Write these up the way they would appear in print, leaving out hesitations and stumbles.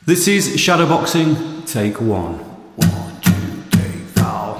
This is Shadowboxing, take one. 1, 2, 3, 4.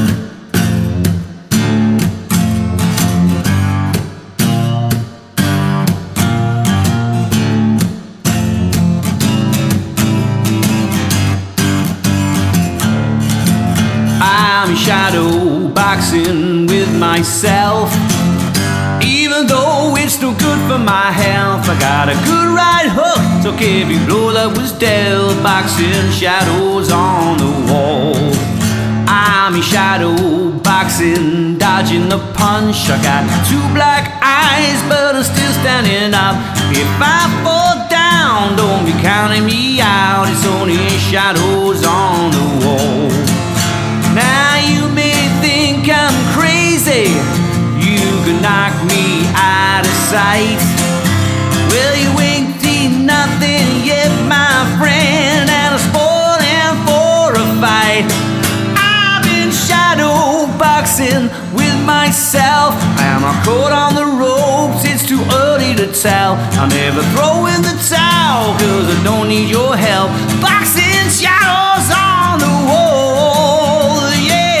I'm shadowboxing with myself. Even though it's no good for my health, I got a good right hook, took every blow that was dealt, boxing shadows on the wall. I'm in shadow boxing, dodging the punch. I got two black eyes, but I'm still standing up. If I fall down, don't be counting me out, it's only shadows on the wall. Now you may think I'm crazy, you could knock me out of sight. Well, you ain't seen nothing yet, my friend, and I'm spoiling for a fight. I've been shadow boxing with myself. Am I caught on the ropes? It's too early to tell. I'll never throw in the towel, cause I don't need your help. Boxing shadows on the wall, yeah.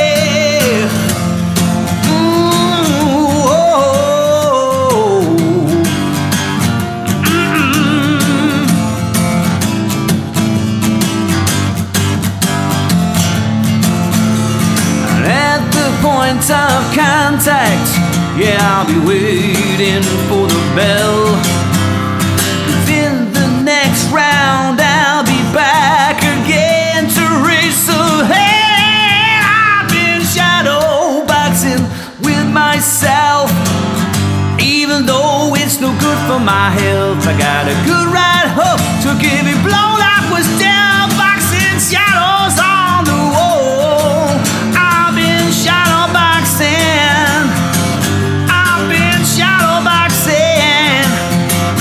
Point of contact, yeah, I'll be waiting for the bell. In the next round, I'll be back again to race ahead. I've been shadow boxing with myself. Even though it's no good for my health, I got a good right hook to give it blow that was dealt. Boxing shadows on the wall. I've been shadow boxing. I've been shadow boxing.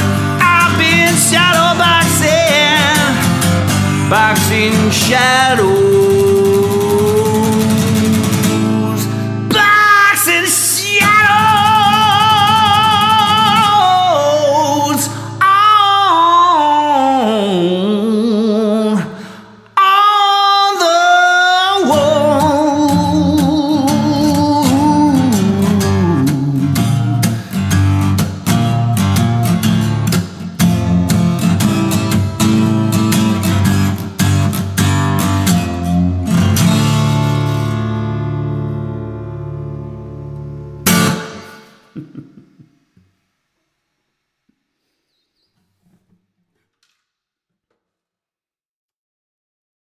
I've been shadow boxing. Boxing shadow